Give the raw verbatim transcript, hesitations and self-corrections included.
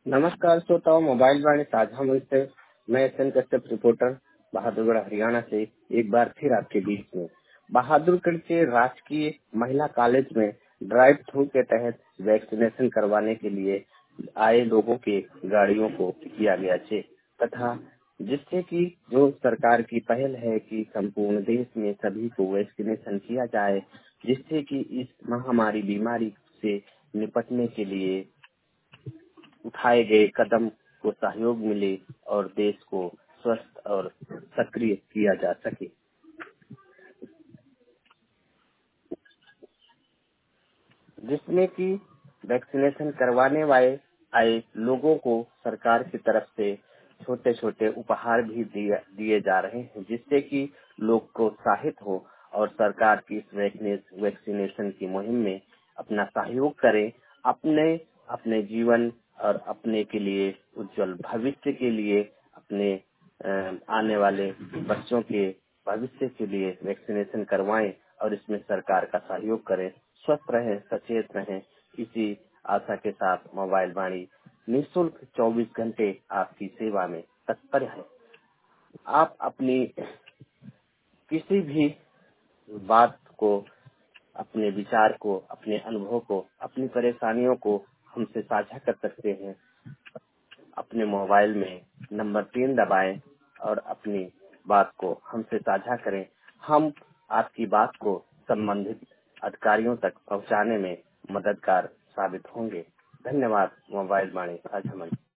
नमस्कार श्रोताओं, मोबाइल वाणी साझा मंच से मैं S N Kashyap reporter Bahadurgarh Haryana से एक बार फिर आपके बीच में बहादुरगढ़ के राजकीय महिला कॉलेज में ड्राइव थ्रू के तहत वैक्सीनेशन करवाने के लिए आए लोगों के गाड़ियों को किया गया चेक तथा जिससे कि जो सरकार की पहल है कि संपूर्ण देश में सभी को वैक्सीनेशन किया जाए, जिससे कि इस महामारी बीमारी से निपटने के लिए उठाए गए कदम को सहयोग मिले और देश को स्वस्थ और सक्रिय किया जा सके, जिसमें कि वैक्सीनेशन करवाने वाले आए लोगों को सरकार की तरफ से छोटे छोटे उपहार भी दिए दिए जा रहे हैं, जिससे कि लोग प्रोत्साहित हो और सरकार की इस वैक्सीनेशन की मुहिम में अपना सहयोग करें, अपने अपने जीवन और अपने के लिए उज्जवल भविष्य के लिए, अपने आने वाले बच्चों के भविष्य के लिए वैक्सीनेशन करवाएं और इसमें सरकार का सहयोग करें। स्वस्थ रहें, सचेत रहें, इसी आशा के साथ मोबाइल वाणी निःशुल्क चौबीस घंटे आपकी सेवा में तत्पर है। आप अपनी किसी भी बात को, अपने विचार को, अपने अनुभव को, अपनी परेशानियों को हमसे साझा कर सकते हैं। अपने मोबाइल में नंबर तीन दबाएं और अपनी बात को हमसे साझा करें। हम आपकी बात को संबंधित अधिकारियों तक पहुंचाने में मददगार साबित होंगे। धन्यवाद। मोबाइल वाणी साझा मंच।